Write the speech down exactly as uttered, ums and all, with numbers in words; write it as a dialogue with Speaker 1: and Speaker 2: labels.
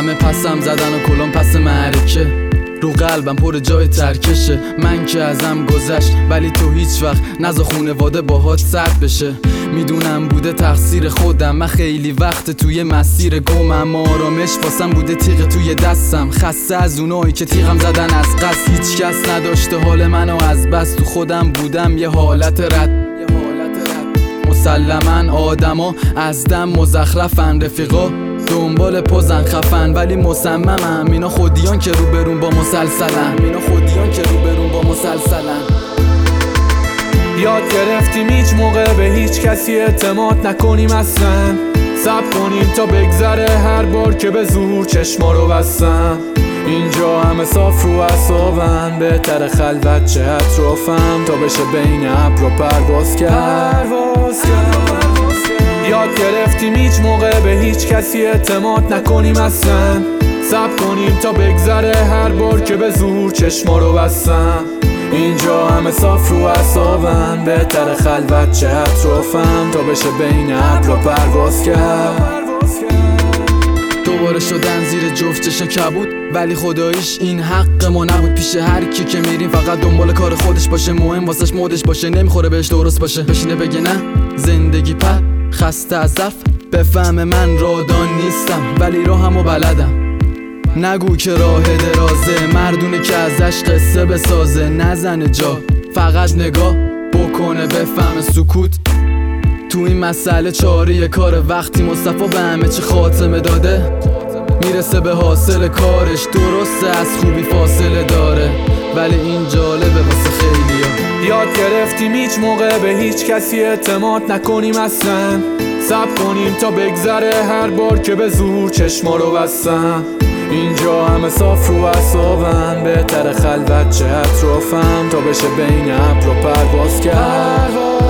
Speaker 1: همه پسم زدن و کلم پس معرکه، رو قلبم پر جای ترکشه. من که ازم گذشت ولی تو هیچ وقت نذار خونواده باهات سرد بشه. میدونم بوده تقصیر خودم، من خیلی وقت توی مسیر گمم، اما آرامش واسم بوده تیغ توی دستم. خسته از اونایی که تیغم زدن از قصد، هیچ کس نداشته حال منو از بس. تو خودم بودم یه حالت رد، مسلماً آدما از دم مزخرفن، رفیقا دنبال پوزن خفن ولی مصممم اینا خودیان که رو برون با مسلسلن، اینا خودیان که رو برون با مسلسلن.
Speaker 2: یاد گرفتیم هیچ موقع به هیچ کسی اعتماد نکنیم اصلا، صبر کنیم تا بگذره هر بار که به زور چشما رو بستم. اینجا همه صاف رو اعصابن، بهتر خلوت چه اطرافم تا بشه بین ابر و پرواز کرد. یاد گرفتیم هیچ موقع به هیچ کسی اعتماد نکنیم اصلا، صبر کنیم تا بگذره هر بار که به زور چشما رو بستم. اینجا همه صاف رو اعصابن، بهتر خلوت چه اطرافم تا بشه بین ابر و پرواز کرد.
Speaker 1: دوباره شدن زیر جفت چشم کبود ولی خداییش این حق ما نبود. پیش هر کی که میریم فقط دنبال کار خودش باشه، مهم واسش مودش باشه، نمیخوره بهش درست باشه. بشینه بگه نه زندگی پر خسته از ضعف، بفهم من رادان نیستم ولی راهمو بلدم. نگو که راه درازه، مردونه که ازش قصه بسازه، نزنه جا فقط نگاه بکنه بفهم سکوت. تو این مسئله چاره کار وقتی مصطفی به همه چی خاتمه داده، میرسه به حاصل کارش. درسته از خوبی فاصله داره ولی این جالبه واسه خیلیا.
Speaker 2: یاد گرفتیم هیچ موقع به هیچ کسی اعتماد نکنیم اصلا، صبر کنیم تا بگذره هر بار که به زور چشما رو بستم. اینجا همه صاف رو اعصابن، بهتر خلوت چه اطرافم تا بشه بین ابر و پرواز کرد.